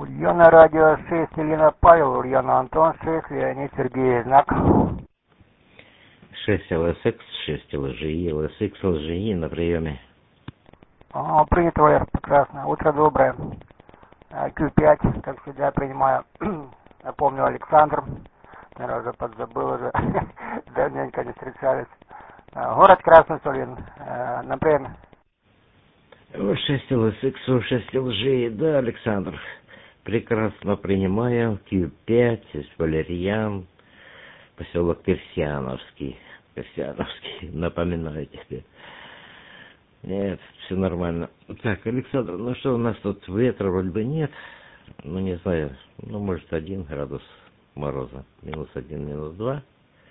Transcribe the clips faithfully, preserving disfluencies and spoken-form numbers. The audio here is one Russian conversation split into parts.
Ульяна, радио шесть, Елена Павел, Ульяна Антон шесть, Леонид Сергей, знак. шесть эл эс икс, шесть эл жи и, эл эс икс, эл жи и на приеме. А, принято, Валер, прекрасно. Утро доброе. кью пять, как всегда, принимаю. Напомню, Александр. Наверное, уже подзабыл уже. Давненько не встречались. Город Красный Сулин. На приеме. шесть эл эс икс, шесть эл жи и, да, Александр. Прекрасно принимаю. кью пять, есть Валерьян. Поселок Персиановский. Персиановский, напоминаю тебе. Нет, все нормально. Так, Александр, ну что, у нас тут ветра вроде бы нет. Ну, не знаю, ну, может, один градус мороза. Минус один, минус два.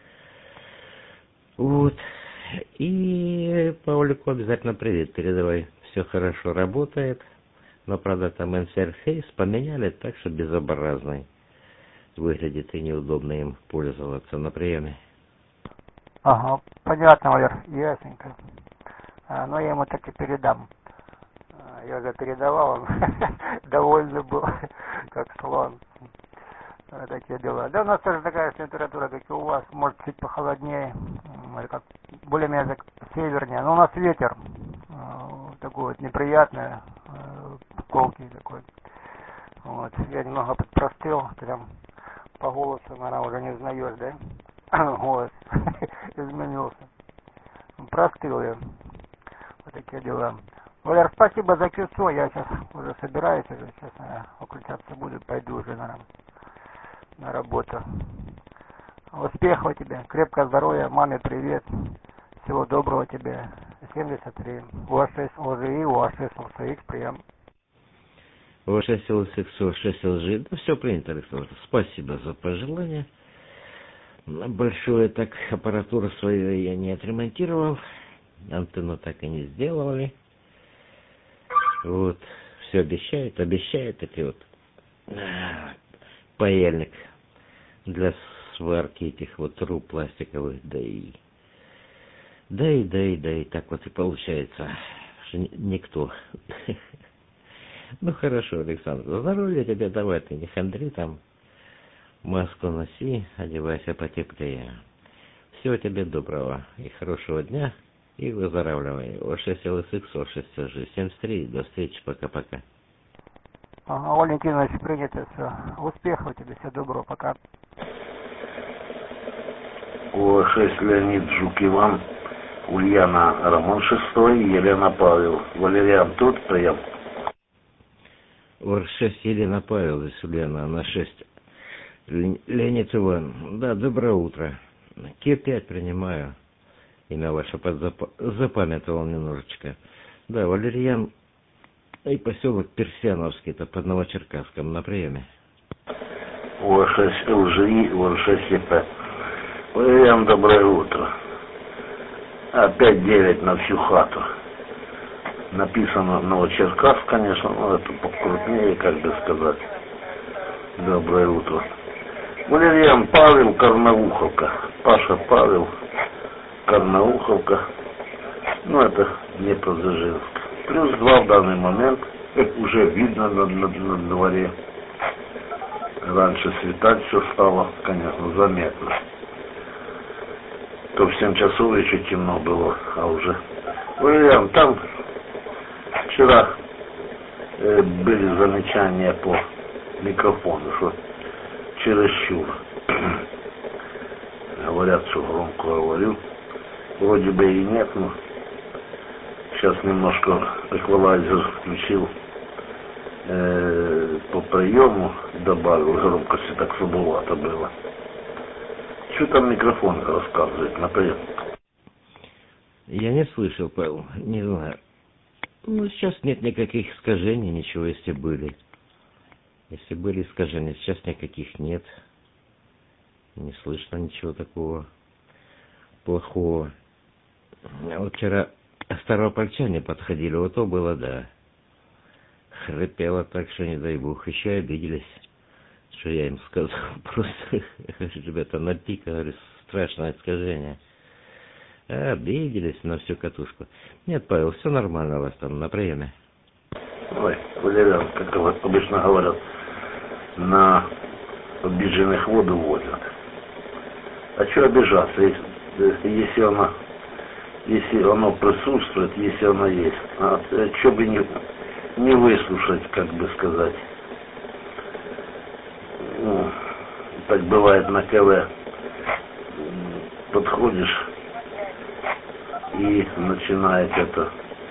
Вот. И Паулику обязательно привет передавай. Все хорошо работает. Но, правда, там интерфейс поменяли так, что безобразный. Выглядит и неудобно им пользоваться на приеме. Ага, понятно, Валер, ясненько. А, но я ему так и передам. А, я уже передавал, он довольный был, как слон. Вот такие дела. Да, у нас тоже такая температура, как и у вас, может чуть похолоднее, как более-менее как севернее. Но у нас ветер такой вот неприятный, колкий такой. Вот. Я немного подпростыл, прям по голосу, наверное, уже не узнаешь, да? Голос изменился. Простыл я. Вот такие дела. Валер, спасибо за кюсо. Я сейчас уже собираюсь, уже сейчас, наверное, выключаться буду, пойду уже, наверное, на работу. Успехов тебе, крепкого здоровья, маме привет. Всего доброго тебе. семьдесят три. У А шесть эл жи и, У А шесть эл си икс, прием. У А шесть эл икс, У А шесть эл жи, да все принято, Александр. Спасибо за пожелания. Большое так аппаратуру свою я не отремонтировал. Антенну так и не сделали. Вот. Все обещают, обещают эти вот паяльник для сварки этих вот труб пластиковых, да и да и да и да и так вот и получается, что никто. Ну хорошо, Александр, здоровья тебе, давай ты не хандри там, маску носи, одевайся потеплее. Всего тебе доброго и хорошего дня, и выздоравливай. О шесть эл эс икс, О шесть эл жи, семьдесят три, до встречи, пока-пока. Ага, Валентинович, принято все. Успехов тебе, всего доброго, пока. О шесть Леонид Жук Иван, Ульяна Роман шестой, Елена Павел. Валериан тут, прием. О шесть Елена Павел, здесь Ульяна, на шесть Леонид Иван. Да, доброе утро. кью пять принимаю. Имя ваше подзап... запамятовал немножечко. Да, Валерьян и поселок Персиановский, это под Новочеркасском, на приеме. О шесть эл жи и, О шесть и пэ. Валерьян, доброе утро. Опять девять на всю хату. Написано Новочеркасск, конечно, но это покрупнее, как бы сказать. Доброе утро. Валерьян, Павел, Карнауховка. Паша, Павел, Карнауховка. Ну, это не Дзержинск. Плюс два в данный момент. Уже видно на, на, на дворе. Раньше светать все стало, конечно, заметно. То в семь часов еще темно было, а уже... Валерьян, там вчера э, были замечания по микрофону, что чересчур. Говорят, что громко говорю. Вроде бы и нет, но сейчас немножко эквалайзер включил, э, по приему добавил громкости, так слабовато было. Что там микрофон рассказывает, например? Я не слышал, Павел, не знаю. Ну, сейчас нет никаких искажений, ничего, если были. Если были искажения, сейчас никаких нет. Не слышно ничего такого плохого. Вот вчера старопольчане подходили, вот то было, да. Хрипело так, что не дай бог. Еще обиделись, что я им сказал. Просто, ребята, на пик, говорю, страшное искажение. Обиделись на всю катушку. Нет, Павел, все нормально у вас там на приеме. Ой, Валериан, как обычно говорят, на обиженных воду возят. А что обижаться, если, если оно, если оно присутствует, если оно есть? А, что бы не, не выслушать, как бы сказать. Ну, так бывает на КВ. Подходишь и начинает это.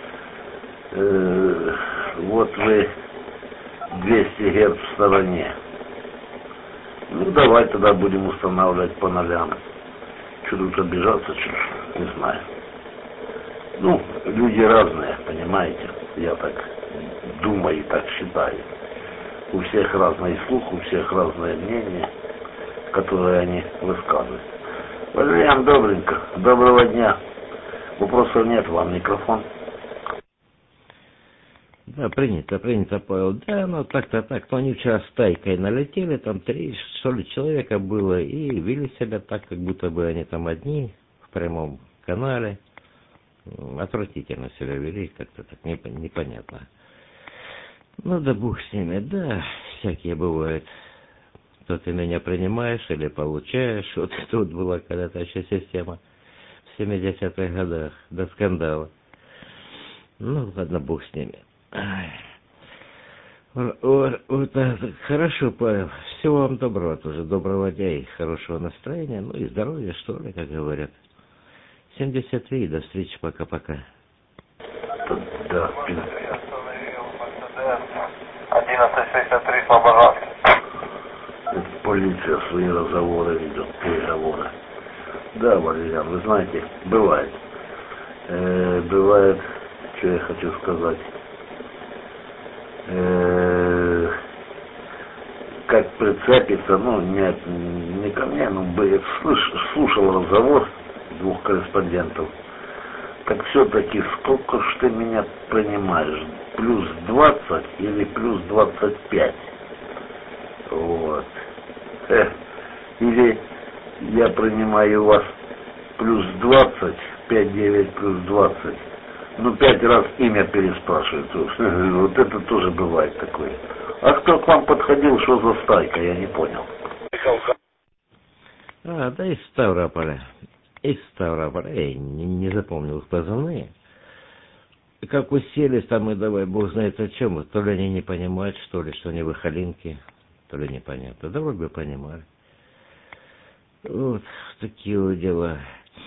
Э, вот вы двести герц в стороне. Ну, давай тогда будем устанавливать по нолям. Что тут обижаться, что не знаю. Ну, люди разные, понимаете? Я так думаю и так считаю. У всех разный слух, у всех разное мнение, которое они высказывают. Валериан, добренько. Доброго дня. Вопросов нет, вам микрофон. Да, принято, принято, Павел. Да, ну так-то так. Но они вчера с тайкой налетели, там три, что ли, человека было, и вели себя так, как будто бы они там одни, в прямом канале. Отвратительно себя вели, как-то так непонятно. Ну да бог с ними, да, всякие бывают. То ты меня принимаешь или получаешь. Вот тут была когда-то еще система в семидесятых годах, до скандала. Ну ладно, бог с ними. Вот, вот, вот, хорошо, Павел. Всего вам доброго тоже, доброго дня и хорошего настроения, ну и здоровья, что ли, как говорят. семьдесят три, до встречи, пока-пока. Да. одиннадцать шестьдесят три, Слобожанский. Полиция свои разговоры ведет, переговоры. Да, Валериан, вы знаете, бывает. Э, бывает, что я хочу сказать. Э, как прицепиться, ну, нет, не ко мне, но бы, слыш, слушал разговор двух корреспондентов. Так все-таки сколько ж ты меня принимаешь? Плюс двадцать или плюс двадцать пять? Вот. Э, или я принимаю вас плюс двадцать, пять девять плюс двадцать. Ну, пять раз имя переспрашивают. Вот это тоже бывает такое. А кто к вам подходил, что за стайка, я не понял. А, да из Ставрополя. Из Ставрополя. Я не, не запомнил их позывные. Как уселись там и давай, бог знает о чем. То ли они не понимают, что ли, что они выхолинки, то ли непонятно. Да вроде бы понимали. Вот такие вот дела.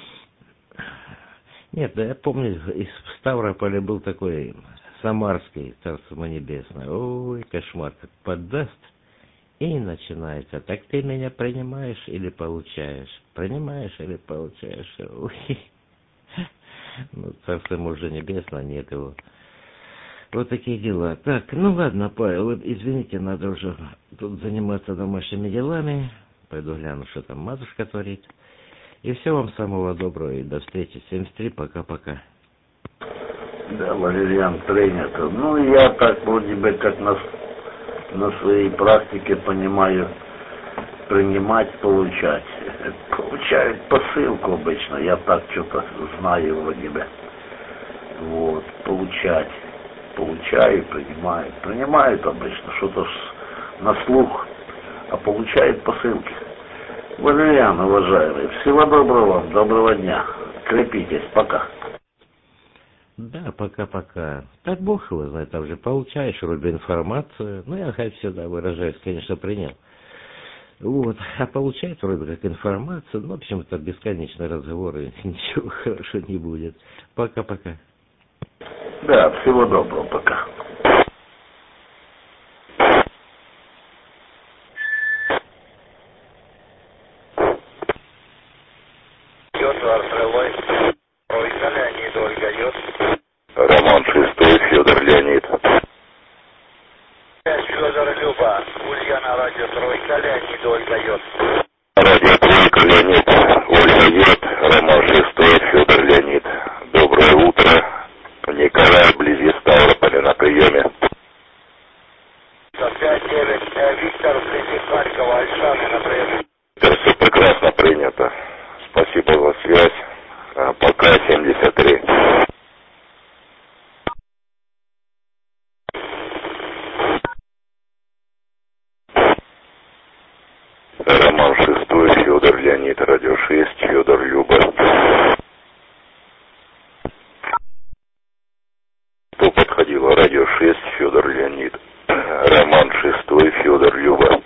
Нет, да я помню, из Ставрополя был такой Самарский, царство небесное. Ой, кошмар, как поддаст. И начинается. Так ты меня принимаешь или получаешь? Принимаешь или получаешь? Ой. Ну, царство уже небесное, нет его. Вот такие дела. Так, ну ладно, Павел, извините, надо уже тут заниматься домашними делами. Пойду гляну, что там матушка творит. И всего вам самого доброго и до встречи. семьдесят три, пока-пока. Да, Валериан, принято. Ну, я так вроде бы как на, на своей практике понимаю, принимать, получать. Получают посылку обычно, я так что-то знаю вроде бы. Вот, получать. Получаю, принимаю. Принимают обычно, что-то на слух, а получают посылки. Валериан, уважаемый, всего доброго вам, доброго дня. Крепитесь, пока. Да, пока-пока. Так бог его знает, там же получаешь вроде информацию. Ну, я хоть сюда выражаюсь, конечно, принял. Вот, а получает вроде как информацию. Ну, в общем, это бесконечные разговоры, ничего хорошего не будет. Пока-пока. Да, всего доброго, пока. Роман шестой, Федор Леонид. Федор Люба, Ульяна, радио Тройка, Леонид, Ольга Йод. Радио Тройка, Леонид, Ольга Йод, Роман шестой, Федор Леонид. Доброе утро. Николай, вблизи Ставрополя, на прием. выходило. Радио шесть, Федор Леонид. Роман шестой, Федор Люба.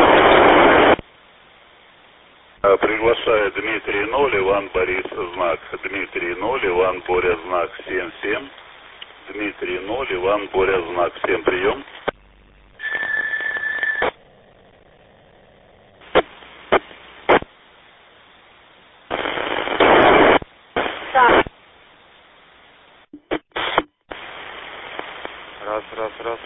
Приглашаю Дмитрий ноль, Иван Борис знак. Дмитрий ноль, Иван Боря знак семь семь. Дмитрий ноль, Иван Боря знак. Всем прием. Раз, раз, раз.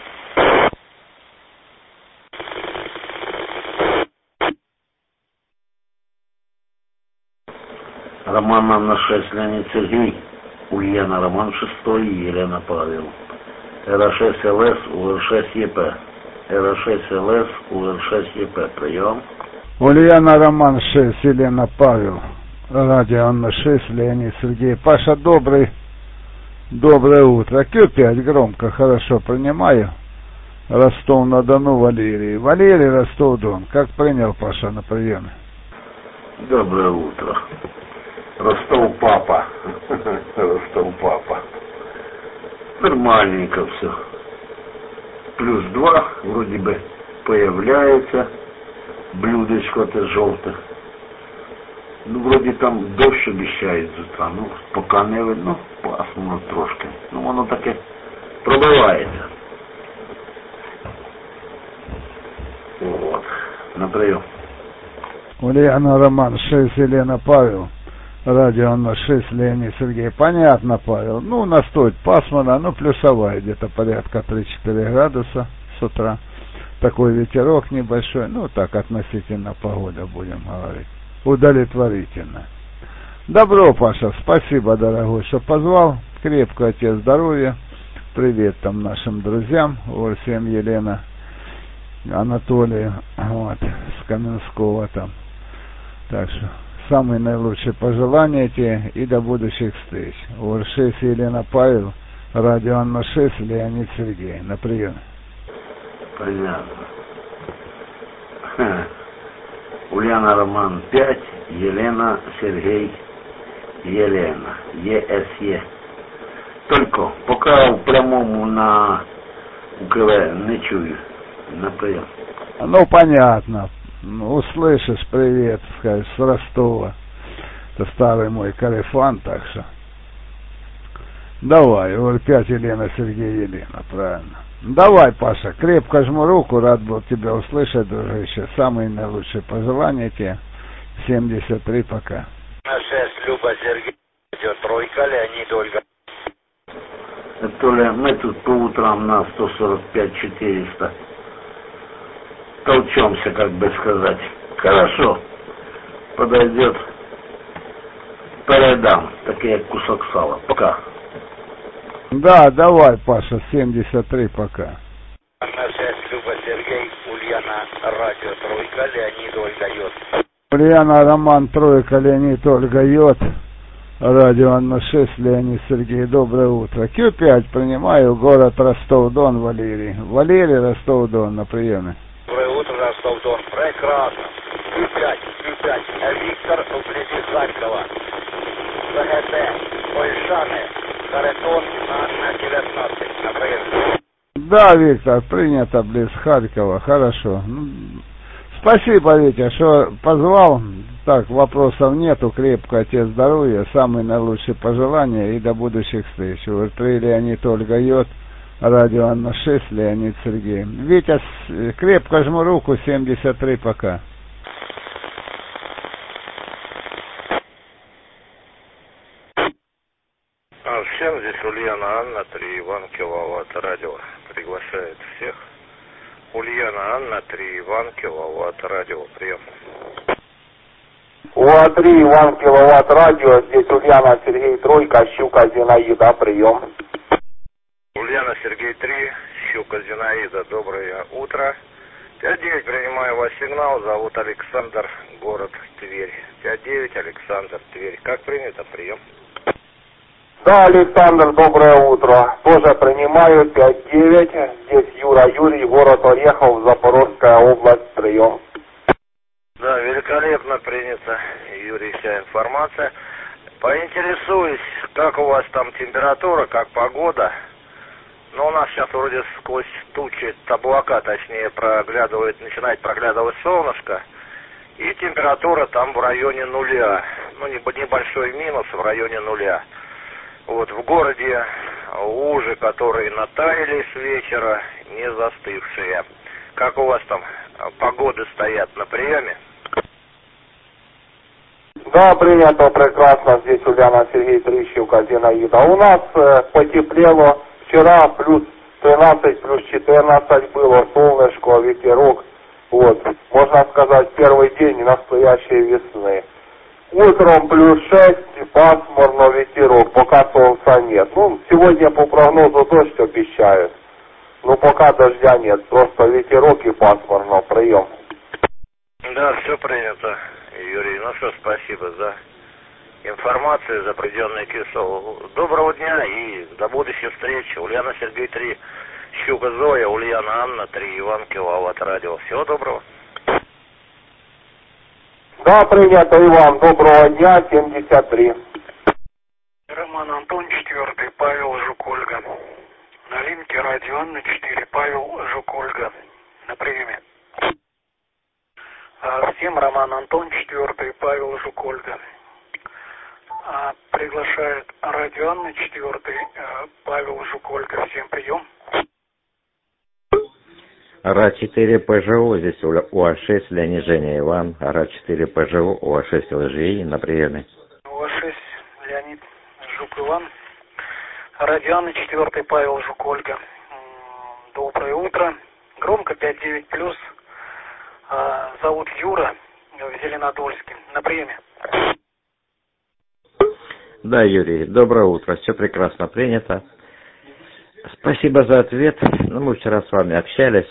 Роман Анна шесть, Леонид Сергей, Ульяна Роман шестой, Елена Павел. эр шесть эл эс, у эр шесть е пэ. эр шесть эл эс, у эр шесть е пэ. Прием. Ульяна Роман шесть, Елена Павел. Радио Анна шесть, Леонид Сергей. Паша, добрый, доброе утро. Q пять громко, хорошо принимаю. Ростов-на-Дону, Валерий. Валерий, Ростов-Дон. Как принял, Паша, на приеме? Доброе утро. Ростов папа. Ростов папа. Нормальненько все. Плюс два вроде бы появляется. Блюдечко-то желтое. Ну, вроде там дождь обещает з утра. Ну, пока не видно, пасмурно трошки. Ну, воно таке пробивається. Вот. На прием. Ульяна Роман шесть, Елена Павел. Радио Анна шесть, Леонид Сергей. Понятно, Павел. Ну, настоит пасмурно, ну, плюсовая, где-то порядка три-четыре градуса с утра. Такой ветерок небольшой. Ну, так, относительно погода, будем говорить. Удовлетворительно. Добро, Паша, спасибо, дорогой, что позвал. Крепкого тебе здоровья. Привет там нашим друзьям. Вот всем Елена, Анатолий, вот, с Каменского там. Так что самые наилучшие пожелания тебе и до будущих встреч. У эр шесть Елена Павел, радио Анна шесть, Леонид Сергей. На прием. Понятно. Ульяна Роман пять, Елена Сергей, Елена, е эс е. Только пока в прямому на УКВ не чую. На прием. Ну, понятно. Услышишь, привет, скажешь, с Ростова. Это старый мой корефан, так что. Давай, эр пять, Елена, Сергей, Елена, правильно. Давай, Паша, крепко жму руку, рад был тебя услышать, дружище. Самые наилучшие пожелания тебе. семьдесят три, пока. На шесть, Люба, Сергей, идет тройка, Леонид, Ольга. Толя, мы тут по утрам на сто сорок пять четыреста толчемся, как бы сказать. Хорошо. Подойдет. Передам. Такие кусок сала. Пока. Да, давай, Паша, семьдесят три, пока. На шесть, Люба, Сергей, Ульяна, радио, тройка, Леонид, Ольга, Йод. Ульяна, Роман, тройка, Леонид, Ольга, Йод. Радио Анна шесть, Леонид Сергей, доброе утро. Q пять принимаю, город Ростов-Дон, Валерий. Валерий, Ростов-Дон, на приеме. Доброе утро, Ростов-Дон. Прекрасно. Q пять, Q пять. Виктор, вблизи Харькова. ВГТ, Ольшаны, Харитон, на девятнадцать. На приеме. Да, Виктор, принято близ Харькова, хорошо. Спасибо, Витя, что позвал. Так, вопросов нету, крепкого тебе здоровья, самые наилучшие пожелания и до будущих встреч. эр три, Леонид, Ольга, Йод, радио Анна шесть, Леонид, Сергей. Витя, крепко жму руку, семьдесят три, пока. Всем здесь Ульяна Анна, три Иван Киловатт, радио приглашает всех. Ульяна Анна, три Иван Киловатт, радио, прием. УА-три, Иван Киловатт, радио, здесь Ульяна, Сергей, тройка, Щука, Зинаида, прием. Ульяна, Сергей, три, Щука, Зинаида, доброе утро. пять девять, принимаю ваш сигнал, зовут Александр, город Тверь. пять девять, Александр, Тверь. Как принято, прием. Да, Александр, доброе утро. Тоже принимаю, пять девять, здесь Юра, Юрий, город Орехов, Запорожская область, прием. Да, великолепно принято, Юрий, вся информация. Поинтересуюсь, как у вас там температура, как погода. Но у нас сейчас вроде сквозь тучи, облака, точнее, проглядывает, начинает проглядывать солнышко. И температура там в районе нуля. Ну, небольшой минус в районе нуля. Вот в городе лужи, которые натаяли с вечера, не застывшие. Как у вас там погоды стоят на приеме? Да, принято прекрасно. Здесь Ульяна, Сергей Трищевка, Зинаида. У нас э, потеплело. Вчера плюс тринадцать, плюс четырнадцать было, солнышко, ветерок. Вот, можно сказать, первый день настоящей весны. Утром плюс шесть, пасмурно, ветерок, пока солнца нет. Ну, сегодня по прогнозу дождь обещают. Но пока дождя нет, просто ветерок и пасмурно, прием. Да, все принято, Юрий. Ну что, спасибо за информацию, за проведенный кисол. Доброго дня и до будущих встреч. Ульяна, Сергей три, Щука Зоя, Ульяна Анна три, Иван Киловатт радио. Всего доброго. Да, принято, Иван. Доброго дня, семьдесят три. Роман Антон, четвертый, Павел, Жук, Ольга. На линке радио Анна четыре, Павел, Жук, Ольга. На приеме. А, всем Роман Антон, четвертый, Павел, Жук, Ольга. А, приглашает радио Анна четвертый, Павел, Жук, Ольга. Всем прием. ара четыре ПЖО, здесь УА шесть, Леонид, Женя, Иван. ара четыре ПЖО, УА шесть ЛЖИ на приеме. УА шесть, Леонид, Жук, Иван. Радио Анна четвертый, Павел, Жук, Ольга. Доброе утро. Громко пять девять плюс. А, зовут Юра в Зеленодольске. На приеме. Да, Юрий, доброе утро. Все прекрасно принято. Спасибо за ответ. Ну, мы вчера с вами общались,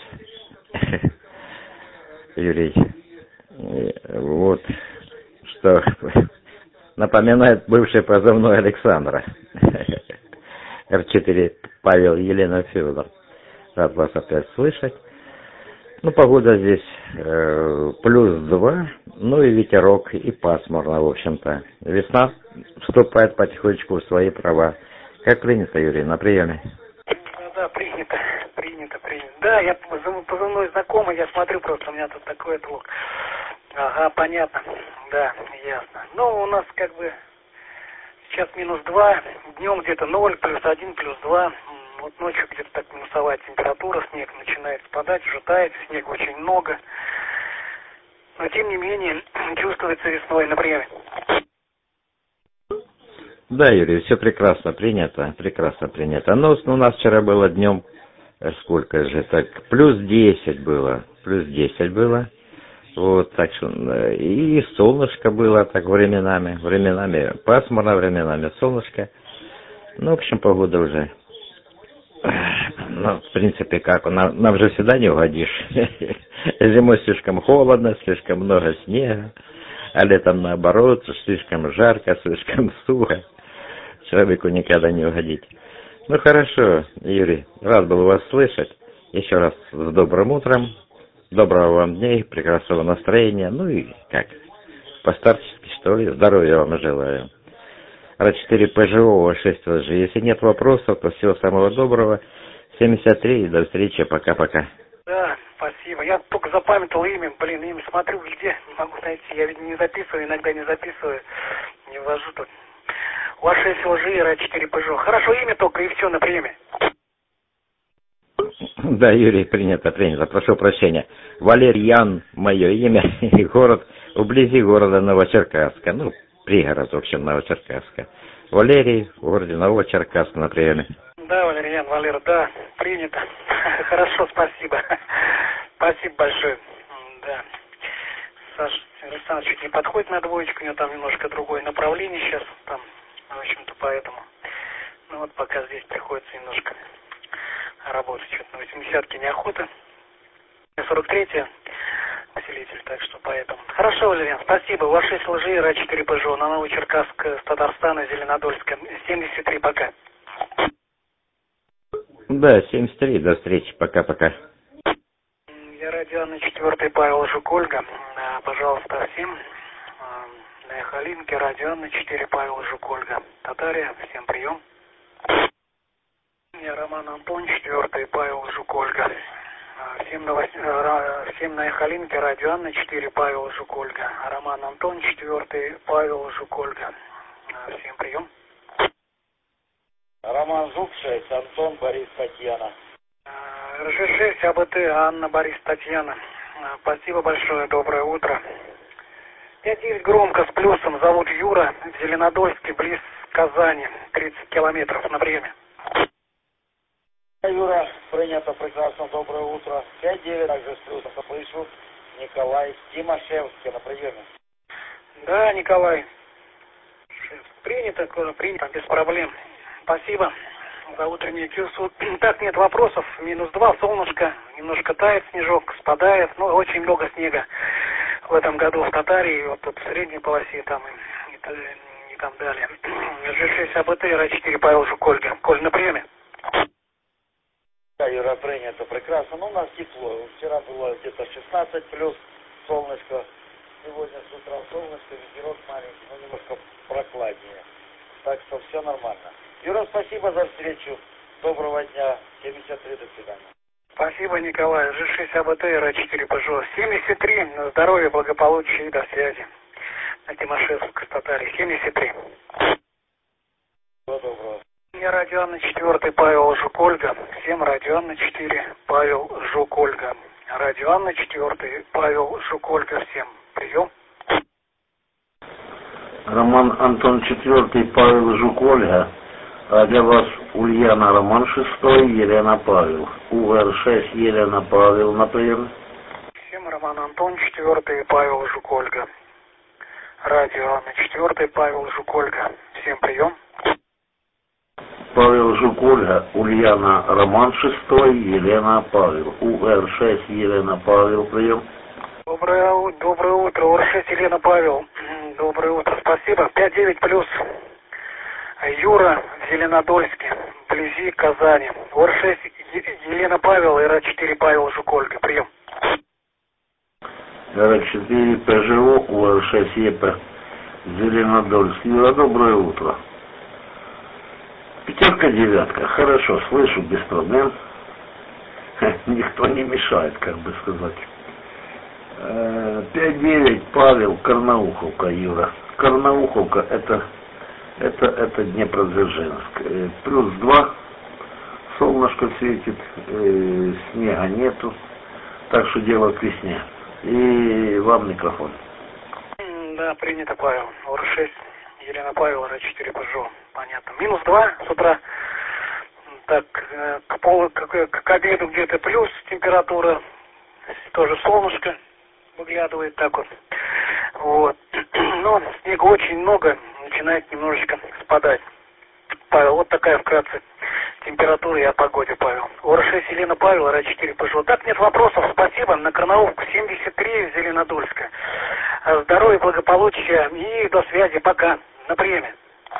Юрий. Вот, что напоминает бывший позывной Александра. эр четыре Павел, Елена, Федор. Рад вас опять слышать. Ну, погода здесь э, плюс два, ну и ветерок, и пасмурно, в общем-то. Весна вступает потихонечку в свои права. Как принято, Юрий, на приеме? Да, принято, принято, принято. Да, я позывной знакомый, я смотрю просто, у меня тут такой отвод. Ага, понятно, да, ясно. Ну, у нас как бы сейчас минус два, днем где-то ноль, плюс один, плюс два. Вот ночью где-то так минусовая температура, снег начинает спадать, уже тает, снега очень много. Но тем не менее, чувствуется весной на приеме. Да, Юрий, все прекрасно принято, прекрасно принято. Но у нас вчера было днем, сколько же, так, плюс десять было, плюс десять было. Вот, так что, и солнышко было так временами, временами пасмурно, временами солнышко. Ну, в общем, погода уже, ну, в принципе, как, нам, нам же сюда не угодишь. Зимой слишком холодно, слишком много снега, а летом наоборот, слишком жарко, слишком сухо. Человеку никогда не угодить. Ну, хорошо, Юрий, рад был вас слышать. Еще раз с добрым утром, доброго вам дня, прекрасного настроения, ну и как, по-старчески, что ли, здоровья вам желаю. ара четыре ПЖО, шесть ЛЖ. Если нет вопросов, то всего самого доброго. семьдесят три, и до встречи, пока-пока. Да, спасибо. Я только запамятовал имя, блин, имя смотрю, где, не могу найти. Я ведь не записываю, иногда не записываю, не ввожу тут. УА шесть ЛЖ, ара четыре ПЖО. Хорошо, имя только, и все, на приеме. Да, Юрий, принято, принято, прошу прощения. Валерьян, мое имя, и город, вблизи города Новочеркасска, ну, пригород, в общем, Новочеркасска. Валерий, в городе Новочеркасск на приеме. Да, Валерьян, Валера, да, принято. Хорошо, спасибо. Спасибо большое. Да. Саша Александр чуть не подходит на двоечку, у него там немножко другое направление сейчас, там, в общем-то, поэтому. Ну вот пока здесь приходится немножко работать, что-то на восьмидесятке неохота. сорок третья усилитель, так что поэтому. Хорошо, Валерьян, спасибо. УА шесть ЛЖ, ара четыре ПЖО, на Новочеркасск, с Татарстана, Зеленодольска. семьдесят три, пока. Да, семьдесят три, до встречи, пока-пока. Я радио Анна четвертый, Павел, Жук, Ольга. А, пожалуйста, всем. А, на Эхолинке, радио Анна четыре, Павел, Жук, Ольга. Татария, всем прием. Я Роман Антон, четвертый, Павел Жук, Ольга. Всем на, вось... Всем на Эхолинке, радио Анна, четыре, Павел Жук, Ольга. Роман Антон, четвертый, Павел Жук, Ольга. Всем прием. Роман Жук, шесть, Антон, Борис, Татьяна. эр жэ шесть, а бэ тэ, Анна, Борис, Татьяна. Спасибо большое, доброе утро. пять девять громко, с плюсом, зовут Юра, в Зеленодольске, близ Казани, тридцать километров на время. Юра, принято, прекрасно, доброе утро. пять девять, также с плюсом, слышу. Николай, Тимошевский на приеме. Да, Николай. Принято, принято, без проблем. Спасибо за утреннюю чувство. Так, нет вопросов. Минус два, солнышко, немножко тает снежок, спадает. Ну, очень много снега в этом году в Татарии, вот тут в средней полосе там и, и, и там далее. эр жэ шесть, а бэ тэ, эр а четыре, Павел Жук, Ольга. Коль, на приеме? Да, Юра, принято, прекрасно. Ну, у нас тепло. Вчера было где-то шестнадцать плюс, солнышко. Сегодня с утра солнышко, ветерок маленький, но немножко прохладнее. Так что все нормально. Юра, спасибо за встречу. Доброго дня. семьдесят три, до свидания. Спасибо, Николай. эр жэ шесть, а бэ тэ, эр а четыре, Пежо. семьдесят три, на здоровье, благополучия и до связи. На Тимошевск, Татарии. семьдесят три. Всего доброго. Я радио Анна, четвертый, Павел Жук, Ольга. Всем радио Анна, четыре, Павел Жук, Ольга. Радио Анна, четвертый, Павел Жук, Ольга. Всем прием. Роман Антон, четвертый, Павел Жук, Ольга. А для вас Ульяна Роман, шестой, Елена Павел. У эр шесть, Елена Павел на прием. Всем Роман Антон, четвертый, Павел Жук, Ольга. Радио Анна, четвертый, Павел Жук, Ольга. Всем прием. Павел Жук, Ольга, Ульяна Роман, шестой, Елена Павел. У эр шесть, Елена Павел, прием. Доброе, доброе утро, у эр шесть, Елена Павел. Доброе утро, спасибо. пять девять плюс. Юра в Зеленодольске, вблизи Казани. у эр шесть, Елена Павел, эр а четыре, Павел Жук, Ольга. Прием. эр а четыре, пэ жэ о, у эр шесть, е пэ, Зеленодольск. Юра, доброе утро. Пятерка, девятка. Хорошо, слышу, без проблем. Никто не мешает, как бы сказать. пять девять, Павел, Карнауховка, Юра. Карнауховка, это, это, это Днепродзержинск. Плюс два, солнышко светит, э, снега нету. Так что дело к весне. И вам микрофон. Да, принято, Павел. у эр шесть, Елена Павел, эр а четыре, Пежо. Понятно. Минус два с утра. Так, к, полу, к, к обеду где-то плюс температура. Тоже солнышко выглядывает так вот. Вот. Но снега очень много. Начинает немножечко спадать. Павел, вот такая вкратце температура и о погоде, Павел. у эр шесть, Елена Павел, эр а четыре, Пежо. Так, нет вопросов. Спасибо. На Карнауховку, семьдесят три, Зеленодольска. Здоровья, благополучия и до связи. Пока. На приеме.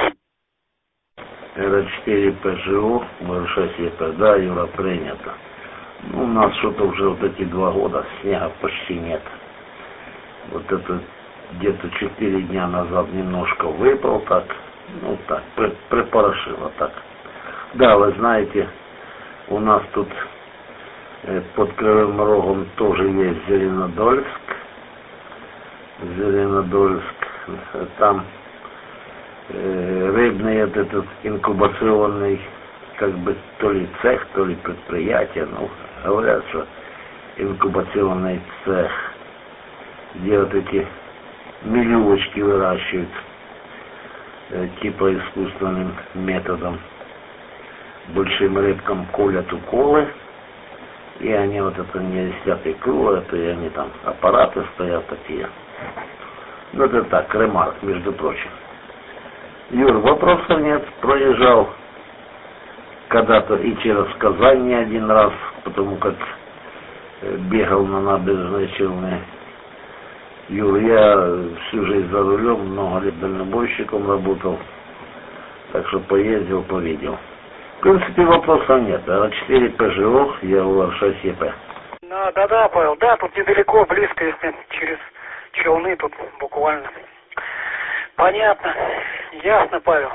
эр а четыре, пэ жэ о, у эр шесть, е пэ. Да, Юра, принято. Ну, у нас что-то уже вот эти два года снега почти нет. Вот это где-то четыре дня назад немножко выпал так. Ну так, при, припорошило так. Да, вы знаете, у нас тут э, под Кривым Рогом тоже есть Зеленодольск. Зеленодольск. Там э, рыбный этот инкубационный, как бы, то ли цех, то ли предприятие, ну, говорят, что инкубационный цех, где вот эти мелювочки выращивают, э, типа искусственным методом. Большим рыбкам колят уколы, и они вот это не сидят и кроют, и они там, аппараты стоят такие. Ну, это так, ремарк, между прочим. Юр, вопросов нет, проезжал когда-то и через Казань не один раз, потому как бегал на набережной Челны. Юр, я всю жизнь за рулем, много лет дальнобойщиком работал, так что поездил, повидел. В принципе, вопросов нет. эр а четыре, пэ жэ о, я у эр шесть, е пэ. Да, да, да, Павел, да, тут недалеко, близко, если через Челны, тут буквально. Понятно, ясно, Павел.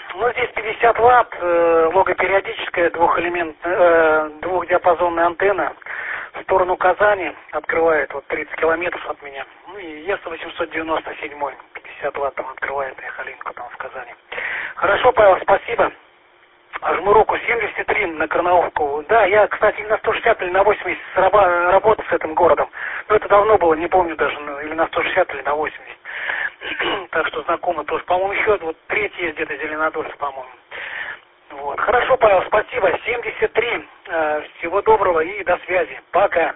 Ну, здесь пятьдесят ватт, э, логопериодическая двухэлемент, э, двухдиапазонная антенна в сторону Казани открывает вот тридцать километров от меня. Ну и ЕС восемьсот девяносто семь, пятьдесят ватт там открывает Эхолинку там в Казани. Хорошо, Павел, спасибо. Жму руку. семьдесят три на Карнауховку. Да, я, кстати, на сто шестьдесят или на восемьдесят раба- работал с этим городом. Но это давно было, не помню даже, или на сто шестьдесят, или на восемьдесят. Так что знакомы тоже. По-моему, еще вот третий есть где-то Зеленодольск, по-моему. Вот. Хорошо, Павел, спасибо. семьдесят три. Всего доброго и до связи. Пока.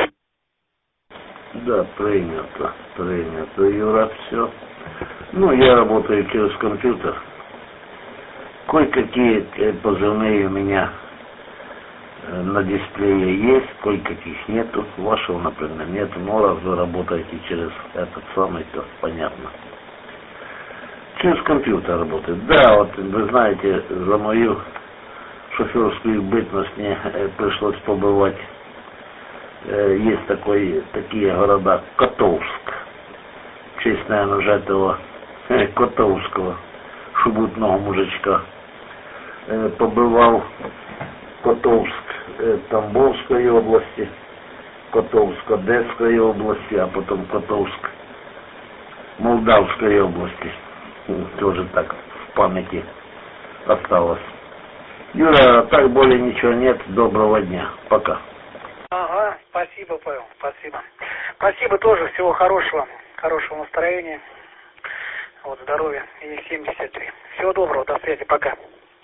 Да, принято, принято, Юра, все. Ну, я работаю через компьютер. Кое-какие позывные у меня на дисплее есть, кое-каких нету. Вашего, например, нету. Но раз вы работаете через этот самый, то понятно. Через компьютер работает. Да, вот вы знаете, за мою шоферскую бытность мне пришлось побывать. Есть такой, такие города, Котовск. В честь, наверное, этого Котовского шебутного мужичка. Побывал Котовск Тамбовской области, Котовск Одесской области, а потом Котовск Молдавской области. Тоже так в памяти осталось. Юра, так более ничего нет. Доброго дня. Пока. Ага, спасибо, Павел, спасибо. Спасибо тоже, всего хорошего, хорошего настроения, вот, здоровья и семьдесят три. Всего доброго, до связи, пока.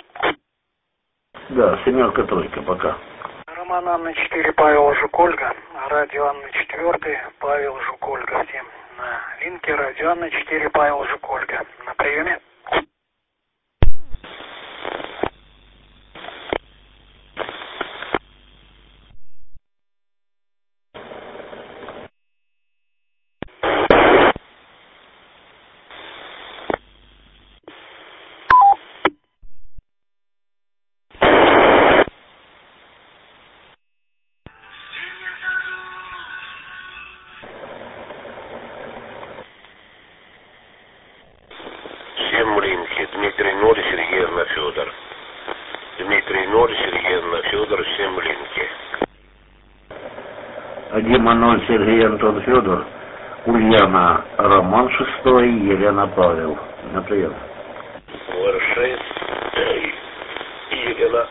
Да, семерка, тройка, пока. Роман Анна четыре, Павел Жук-Ольга, радио Анна четыре, Павел Жук-Ольга, всем на линке, радио Анна четыре, Павел Жук-Ольга, на приеме. Дмитрий ноль, Сергеевна Федор. Дмитрий ноль, Сергеевна Федор, всем линки. Дима ноль, Сергей Антон Федор, Ульяна Роман шестой, Елена Павел. На прием. ВР шесть, Елена.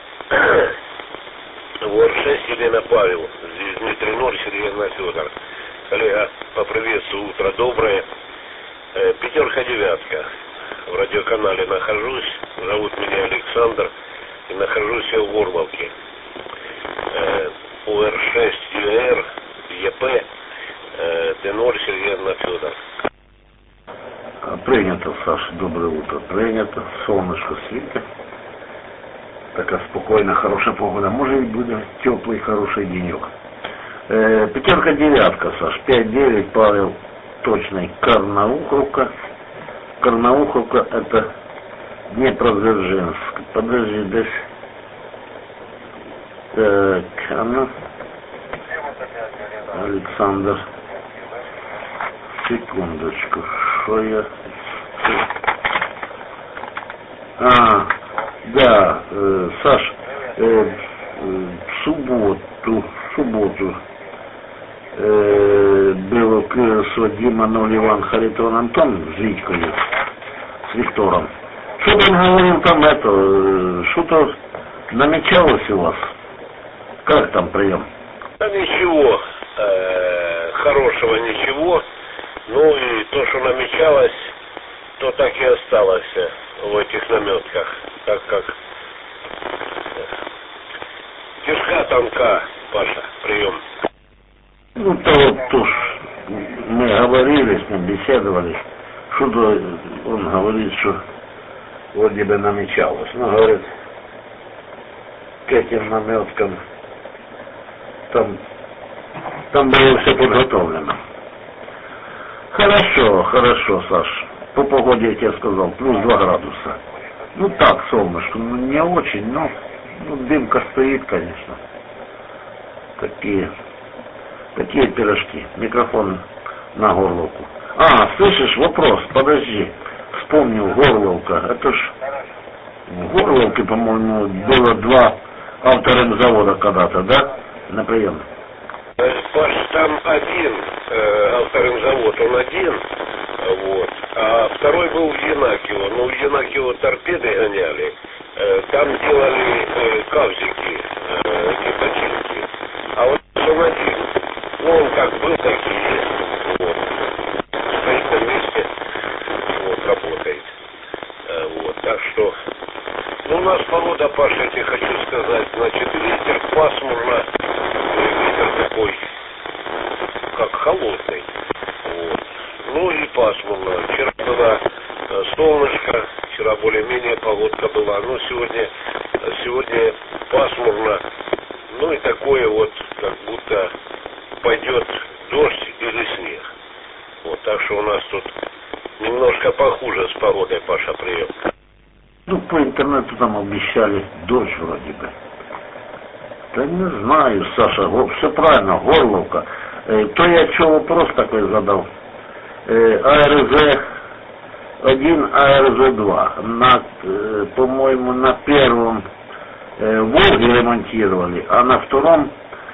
ВР шесть, Елена Павел. Здесь Дмитрий ноль, Сергеевна Федор. Коллега, поприветствую, утро доброе. Пятерка девятка. В радиоканале нахожусь, зовут меня Александр, и нахожусь я в Горловке. Э, УР шесть, ЮР, ЕП, э, Д ноль, Сергеевна Федор. Принято, Саша, доброе утро. Принято, солнышко светит. Такая спокойная, хорошая погода. Может быть, будет теплый, хороший денек. Э, пятерка девятка, Саш, пять девять, Павел, точный, Карнауховка. Карнауховка это Днепродзержинск. Подожди, здесь. Так, а ну. Александр. Секундочку. Что я. А, да, э, Саш, э, э, в субботу, в субботу э, был с Вадима ноль Иван Харитон Антон с Витькою, с Виктором. Что-то он говорил там это, что-то намечалось у вас? Как там прием? Да ничего, э, хорошего ничего. Ну и то, что намечалось, то так и осталось в этих наметках. Так как кишка тонка, Паша, прием. Ну то вот уж мы говорили с ним, беседовали, что-то он говорит, что вроде бы намечалось. Ну, говорит, к этим наметкам там, там было все подготовлено. Хорошо, хорошо, Саш. По погоде я тебе сказал, плюс два градуса. Ну так, солнышко, ну не очень, но ну, дымка стоит, конечно. Такие, такие пирожки. Микрофон на горловку. А, слышишь, вопрос, подожди. Вспомнил, горловка. Это ж В Горловке, по-моему, было два авторемзавода когда-то, да? На прием. Паш, там один э, авторемзавод, он один, вот, а второй был в Янакиево. Ну, в Янакиево торпеды гоняли, э, там делали э, кавзики, э, эти починки. А вот он один, ну, он как был, так и есть, вот, стоит на месте, вот, работает, э, вот, так что, ну, у нас погода, Паша, я тебе хочу сказать, значит, ветер пасмурно, ветер такой, как холодный, вот, ну и пасмурно. Вчера было э, солнышко, вчера более-менее погодка была, но сегодня, сегодня пасмурно, ну и такое вот, как будто пойдет дождь или снег. Вот, так что у нас тут немножко похуже с погодой, Паша, прием. Ну, по интернету там обещали дождь вроде бы. Да не знаю, Саша, вот, все правильно, Горловка. Э, то я что вопрос такой задал. Э, А Р З один, А Р З два. На, э, по-моему, на первом э, Волге ремонтировали, а на втором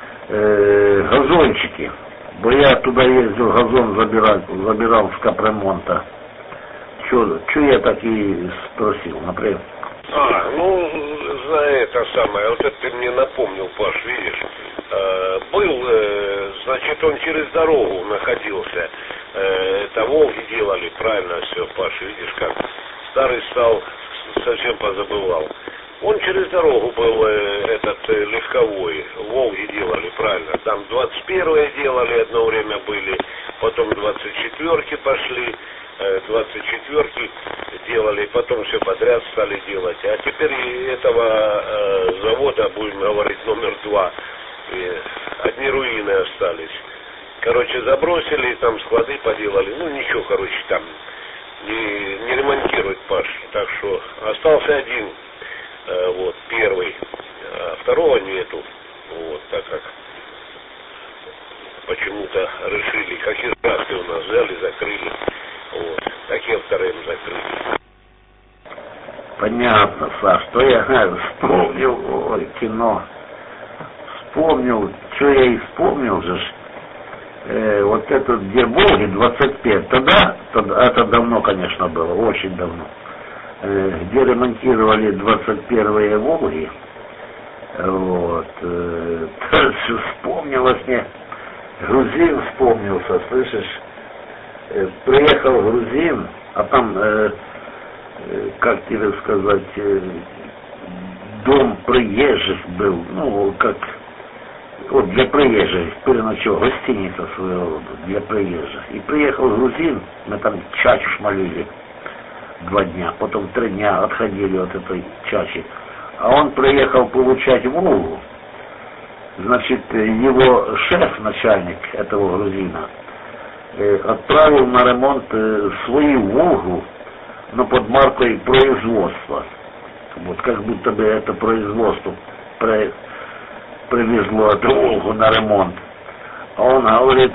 э, газончики. Бо я туда ездил, газон забирал, забирал с капремонта. Что я так и спросил, например? А, ну, за это самое, вот это ты мне напомнил, Паш, видишь, э, был, э, значит, он через дорогу находился, э, это Волги делали, правильно все, Паш, видишь как, старый стал, совсем позабывал. Он через дорогу был, э, этот, э, легковой, Волги делали, правильно, там двадцать первые делали, одно время были, потом двадцать четвёрки пошли, двадцать четвёрки делали, потом все подряд стали делать. А теперь этого э, завода, будем говорить, номер два, э, одни руины остались. Короче, забросили, там склады поделали. Ну, ничего, короче, там не, не ремонтируют, Паш. Так что остался один, э, вот, первый, а второго нету. Вот, так как почему-то решили, как и расы у нас взяли, закрыли. Вот, такие вторым закрыли. Понятно, Саш, что я вспомнил, ой, кино. Вспомнил, что я и вспомнил же. Э, вот этот, где Волги, двадцать пять, тогда, тогда, это давно, конечно, было, очень давно, э, где ремонтировали двадцать первые Волги, вот, э, вспомнилось мне, грузин вспомнился, слышишь? Приехал грузин, а там, э, э, как тебе сказать, э, дом приезжих был, ну, как, вот для приезжих, переночевал, гостиница своего рода, для приезжих. И приехал грузин, мы там чачу шмалили два дня, потом три дня отходили от этой чачи. А он приехал получать Волгу, значит, его шеф, начальник этого грузина, отправил на ремонт свою Волгу, но под маркой производства. Вот как будто бы это производство при, привезло эту Волгу на ремонт. А он говорит,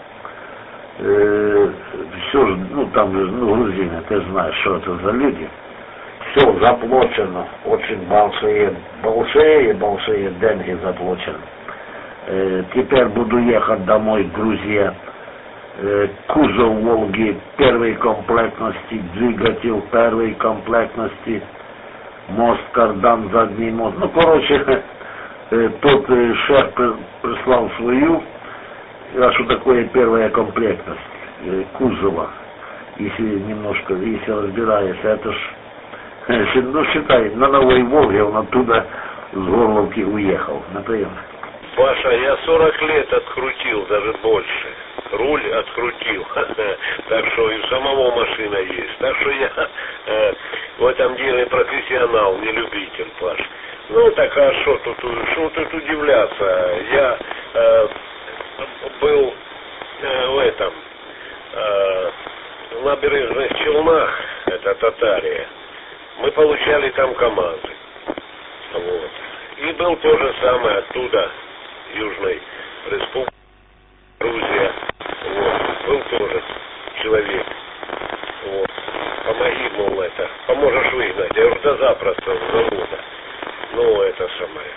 э, все, ну там же, ну грузины, ты знаешь, что это за люди. Все заплачено, очень большие, большие, большие деньги заплачены. Э, теперь буду ехать домой в Грузию. Кузов Волги первой комплектности, двигатель первой комплектности, мост, кардан, задний мост. Ну, короче, тот шеф прислал свою, а что такое первая комплектность кузова, если немножко, если разбираешься, это ж, ну, считай, на Новой Волге он оттуда с Горловки уехал, например. Паша, я сорок лет открутил, даже больше. Руль открутил. Так что и у самого машина есть. Так что я э, в этом деле профессионал, не любитель, Паш. Ну так а что тут, что тут удивляться? Я э, был э, в этом э, в набережных Челнах, это Татария. Мы получали там КамАЗы. Вот. И был то же самое оттуда, Южной Республики, Грузия. Вот. Был тоже человек. Вот. помоги, мол, это, поможешь выгнать. Я говорю, да запросто, с завода. Ну, это самое.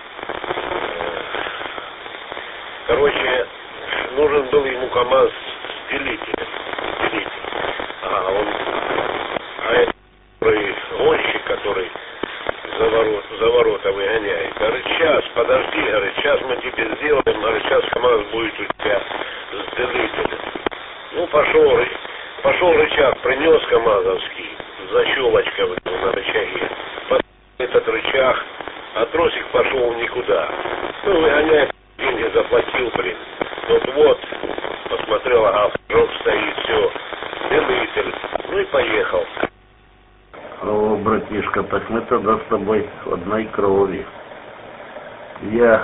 Короче, нужен был ему КамАЗ с делителем. Делитель. А он, а это гонщик, который за, ворот, за ворота выгоняет. Говорит, сейчас, подожди, говорит, сейчас мы тебе сделаем, говорит, сейчас КамАЗ будет у тебя с делителем. Ну, пошел, пошел рычаг, принес КамАЗовский, защелочка на рычаге. Этот рычаг, а тросик пошел никуда. Ну, выгоняет, деньги заплатил, блин. Вот-вот, посмотрел, ага, флажок стоит, все, делитель, ну и поехал. О, братишка, так мы тогда с тобой в одной крови. Я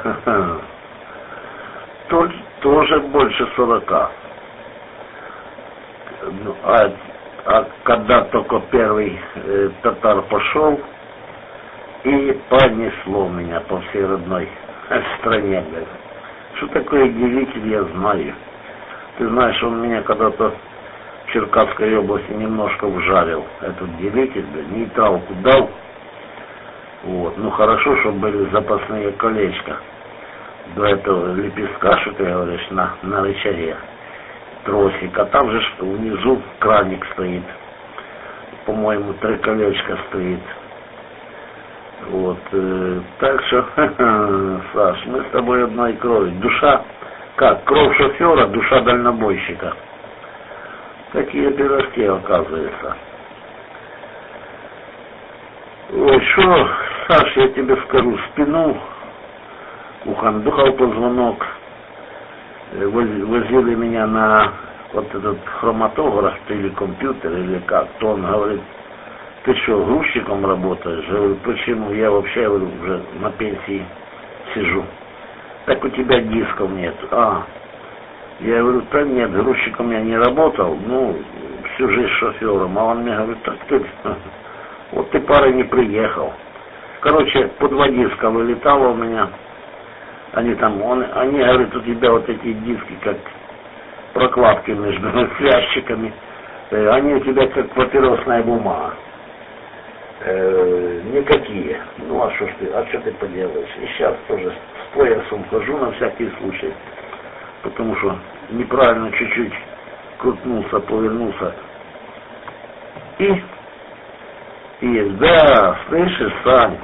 тоже, тоже больше сорока. Ну, а, а когда только первый э, татар пошел, и понесло меня по всей родной стране. Блядь. Что такое делитель, я знаю. Ты знаешь, он меня когда-то в Черкасской области немножко вжарил. Этот делитель, блядь, нейтралку дал. Вот. Ну хорошо, что были запасные колечки до этого лепестка, что ты говоришь, на, на рычаге. Тросик, а там же что, внизу краник стоит. По-моему, три колечка стоит. Вот. Э, так что, Саш, мы с тобой одной крови. Душа, как, кровь шофера, душа дальнобойщика. Такие пирожки, оказывается. Ой, что, Саш, я тебе скажу, спину ухандухал позвонок. Возили меня на вот этот хроматограф или компьютер, или как, то он говорит, ты что, грузчиком работаешь? Я говорю, почему? Я вообще, я говорю, уже на пенсии сижу. Так у тебя дисков нет. А, я говорю, да нет, грузчиком я не работал, ну, всю жизнь шофером. А он мне говорит, так ты, вот ты, парень, не приехал. Короче, по два диска вылетало у меня. Они там, он, они говорят, у тебя вот эти диски, как прокладки между связчиками, э, они у тебя как папиросная бумага. Э, никакие. Ну а что ж ты, а что ты поделаешь? И сейчас тоже с поясом хожу на всякий случай, потому что неправильно чуть-чуть крутнулся, повернулся. И, и да, слышишь, Сань,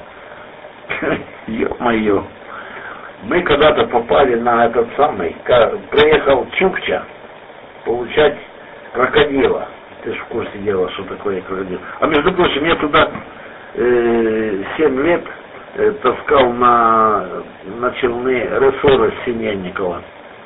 ё-моё. Мы когда-то попали на этот самый, приехал Чукча получать крокодила. Ты же в курсе дела, что такое крокодил. А между прочим, я туда э, семь лет э, таскал на, на челны рессоры Синельникова.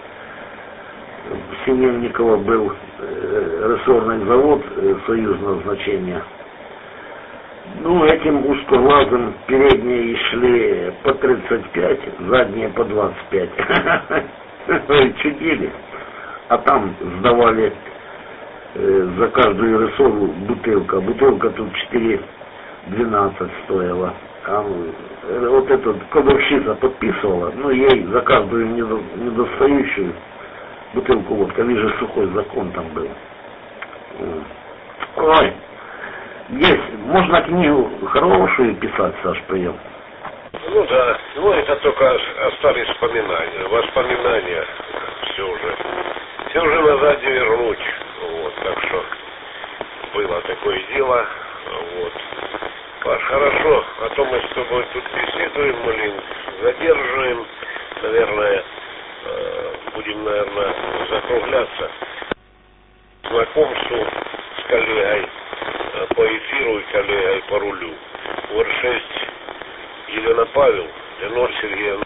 В Синельниково был э, рессорный завод э, союзного значения. Ну, этим узкоглазым передние шли по тридцать пять, задние по двадцать пять. Чудили. А там сдавали э, за каждую рессору бутылка. Бутылка тут четыре двенадцать стоила. А э, вот эта кладовщица подписывала, ну, ей за каждую недо, недостающую бутылку водка. Вижу, сухой закон там был. Ой. Есть, можно книгу хорошую писать, Саш, прием. Ну да, ну это только остались вспоминания, воспоминания, все уже, все уже назад не вернуть, вот, так что было такое дело, вот. Паш, хорошо, а то мы с тобой тут беседуем, блин, задерживаем, наверное, будем, наверное, закругляться знакомству с коллегой по эфиру и коллегой по рулю. ор шесть Елена Павел, ноль Сергей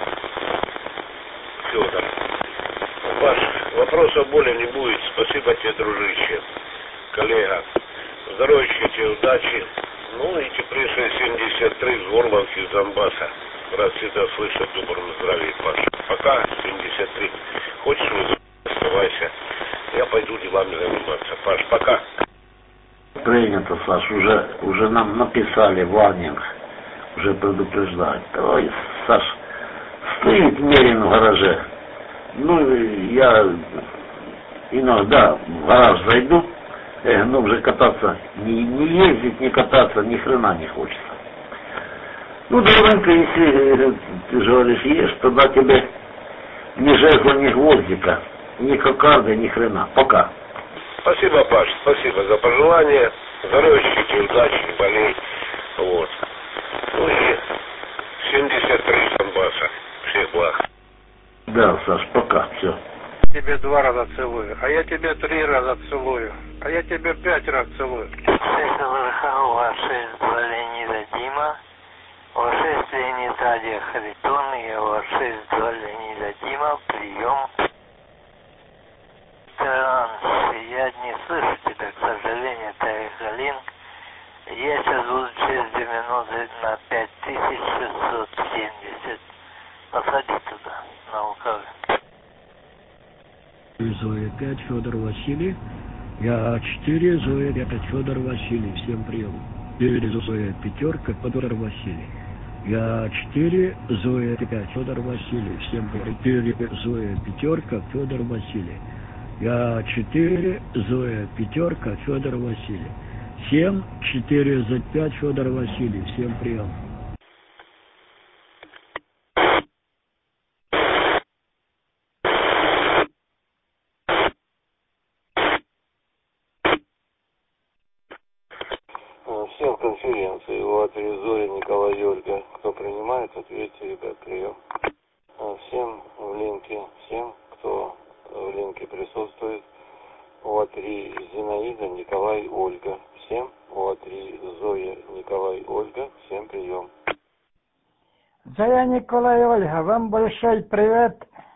Федор. Паш, вопросов более не будет. Спасибо тебе, дружище, коллега. Здоровья тебе, удачи. Ну и теплейшая семьдесят три с Горловки, из Донбасса. Рад всегда слышать в добром здравии, Паш. Пока, семьдесят три. Хочешь, оставайся. Я пойду делами заниматься. Паш, пока. Принято, Саш, уже, уже нам написали варнинг, уже предупреждают. Ой, Саш, стоит Мерин в гараже. Ну, я иногда в гараж зайду, Эх, ну уже кататься, не, не ездить, не кататься, ни хрена не хочется. Ну, давай-ка, если ты же говоришь, ешь, тогда тебе ни жезла, ни гвоздика, ни кокарды, ни хрена. Пока. Спасибо, Паш, спасибо за пожелания. Здоровья, удачи, не болей. Вот. Ну и семьдесят три Донбасса. Всех благ. Да, Саш, пока, все. Тебе два раза целую, а я тебе три раза целую, а я тебе пять раз целую. шесть два Леонида Дима, шесть Леонид Радия Харитон, и шесть два Леонида Дима, прием. Я не слышу тебя, к сожалению, это Галин. Я сейчас буду через две минуты на пять тысяч шестьсот семьдесят. Посади туда, на Лукаве. Зоя пять, Федор Василий. Я четыре, Зоя пять, Федор Василий. Всем прием. девять, Зоя пятерка, Федор Василий. Я четыре, Зоя пять, Федор Василий. Всем прием. четыре, Зоя пятерка, Федор Василий. Я четыре, Зоя пятерка, Федор Василий. семь, четыре, за пять, Федор Василий. Всем прием. Всем конференции, вот Зоя, Николай, Ольга, кто принимает, ответьте, ребят, прием. Всем в линке, всем, кто в линке присутствует, вот три Зинаида, Николай, Ольга, всем, вот три Зоя, Николай, Ольга, всем прием. Зоя, Николай, Ольга, вам большой привет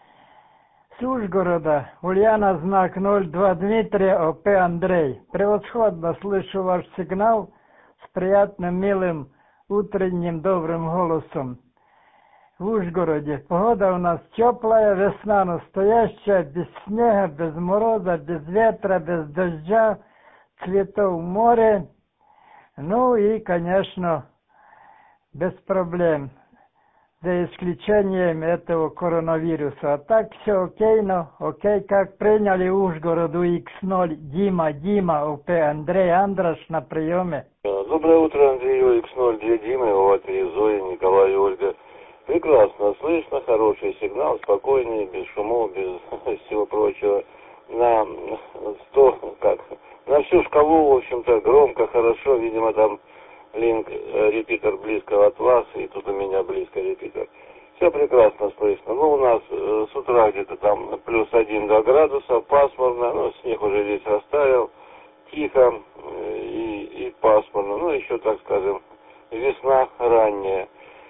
с Ужгорода. Ульяна, знак ноль два Дмитрий, ОП Андрей. Превосходно слышу ваш сигнал с приятным, милым, утренним, добрым голосом. В Ужгороде погода у нас теплая, весна настоящая, без снега, без мороза, без ветра, без дождя, цветов море. Ну и, конечно, без проблем, за исключением этого коронавируса. А так все окей, но окей, как приняли Ужгороду икс ноль, Дима, Дима, ОП Андрей, Андраш на приеме. Доброе утро, Андрею, икс ноль, две Димы, вот три Зоя, Николай и Ольга. Прекрасно, слышно, хороший сигнал, спокойный, без шумов, без всего прочего. На сто, как, на всю шкалу, в общем-то, громко, хорошо, видимо, там линк, репитер близко от вас, и тут у меня близко репитер. Все прекрасно слышно. Ну, у нас э, с утра где-то там плюс один-два градуса, пасмурно, ну, снег уже весь растаял, тихо э, и, и пасмурно. Ну, еще, так скажем, весна ранняя.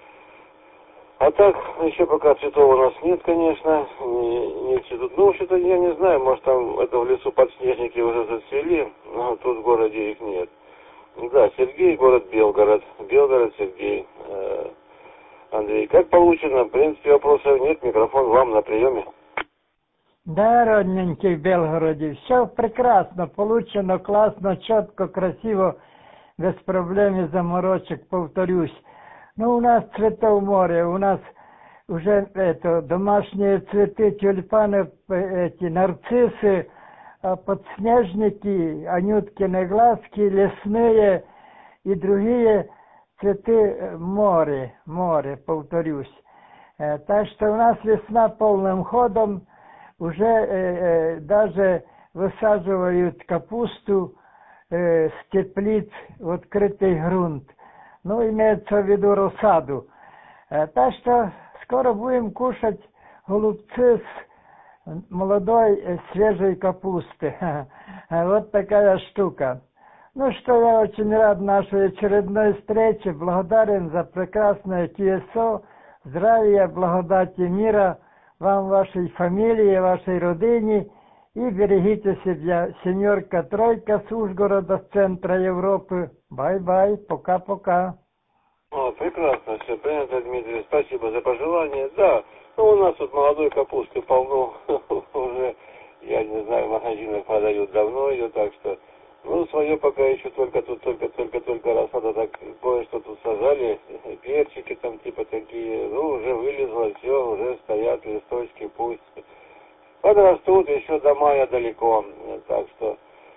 А так, еще пока цветов у нас нет, конечно, не, не цветут. Ну, вообще-то, я не знаю, может, там это в лесу подснежники уже зацвели, но тут в городе их нет. Да, Сергей, город Белгород. Белгород, Сергей. Э, Андрей, как получено? В принципе, вопросов нет, микрофон вам на приеме. Да, родненький в Белгороде, все прекрасно, получено, классно, четко, красиво, без проблем и заморочек, повторюсь. Ну, у нас цветов море, у нас уже это, домашние цветы, тюльпаны, эти нарциссы, подснежники, анюткины глазки, лесные и другие цветы море, море, повторюсь. Так что у нас весна полным ходом, уже э, э, даже высаживают капусту э, с теплиц в открытый грунт. Ну, имеется в виду рассаду. Э, так что скоро будем кушать голубцы с молодой э, свежей капусты. Вот такая штука. Ну что, я очень рад нашей очередной встрече. Благодарен за прекрасное КСО. Здравия, благодати, мира вам, вашей фамилии, вашей родине. И берегите себя. Семерка, тройка с Ужгорода, с центра Европы. Бай-бай, пока-пока. О, прекрасно, все принято, Дмитрий. Спасибо за пожелание. Да, ну у нас тут молодой капусты полно. Уже, я не знаю, в магазинах продают давно ее, так что... Ну, свое пока еще только тут, только-только-только рассада, так кое-что тут сажали, перчики там типа такие, ну, уже вылезло, все, уже стоят листочки, пусть подрастут, еще до мая далеко, так что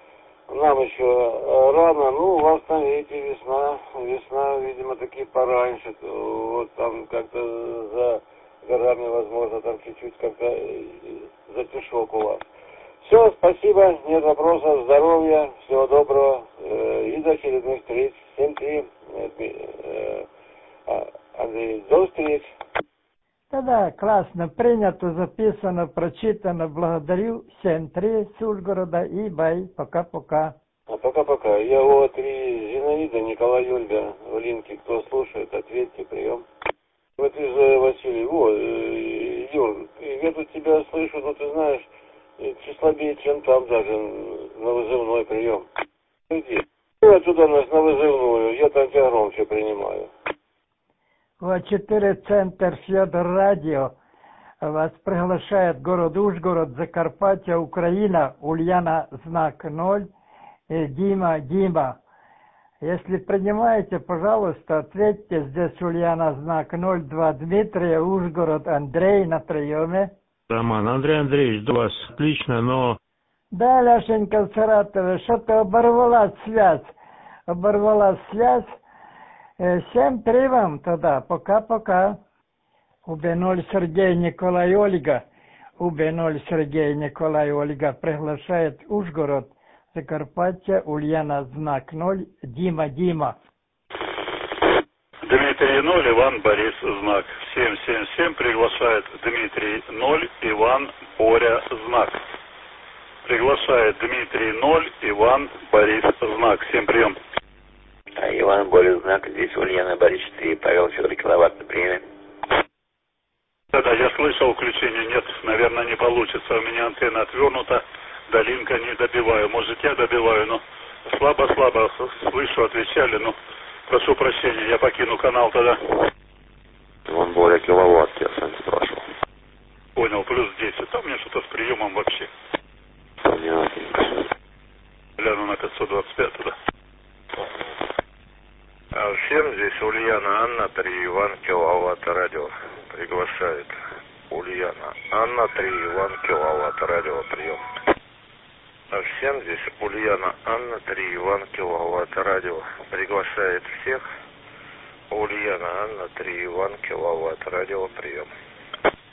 нам еще рано, ну, у вас там, видите, весна, весна, видимо, таки пораньше, вот там как-то за горами, возможно, там чуть-чуть как-то затишок у вас. Все, спасибо, нет вопросов, здоровья, всего доброго э, и до очередных встреч. семь три, э, э, Андрей, до встреч. Да-да, классно, принято, записано, прочитано, благодарю. семь три с Ужгорода и бай, пока-пока. А пока-пока. Я вот и Зинаида, Николай, Ольга в линке, кто слушает, ответьте, прием. Вот из Василий, о, Юр, я тут тебя слышу, но ты знаешь, чуть слабее, чем там даже на вызывной прием. Иди. Отсюда нас на вызывную, я там тебя громче принимаю. Вот четыре центр Федор Радио вас приглашает город Ужгород, Закарпатье, Украина, Ульяна, знак ноль, Дима, Дима. Если принимаете, пожалуйста, ответьте, здесь Ульяна, знак ноль два, Дмитрий, Ужгород, Андрей на приеме. Роман, Андрей Андреевич, до вас отлично, но... Да, Ляшенька в Саратове, что-то оборвалась связь, оборвалась связь. семь три вам тогда, пока-пока. У Б ноль Сергей, Николай, Ольга. У Б ноль Сергей, Николай, Ольга приглашает Ужгород, Закарпатье, Ульяна, знак ноль, Дима, Дима. Дмитрий ноль, Иван, Борис, знак. семь семь семь приглашает Дмитрий ноль, Иван, Боря, знак. Приглашает Дмитрий ноль, Иван, Борис, знак. Всем прием. А Иван, Борис, знак. Здесь Ульяна, Борис, четыре, Павел, Федор, киловатт на приеме. Да-да, я слышал, включения нет, наверное, не получится. У меня антенна отвернута, до линка не добиваю. Может, я добиваю, но слабо-слабо слышу, отвечали, но прошу прощения, я покину канал тогда. Вон более киловатт, я сам спрашивал. Понял, плюс десять. Там мне что-то с приемом вообще. Понятненько. Гляну на пятьсот двадцать пять туда. А всем здесь Ульяна, Анна, три, Иван, киловатт, радио. Приглашает Ульяна, Анна, три, Иван, киловатт, радио, прием. А всем здесь Ульяна, Анна, три, Иван, киловатт, радио. Приглашает всех Ульяна, Анна, три, Иван, киловатт, радио, прием.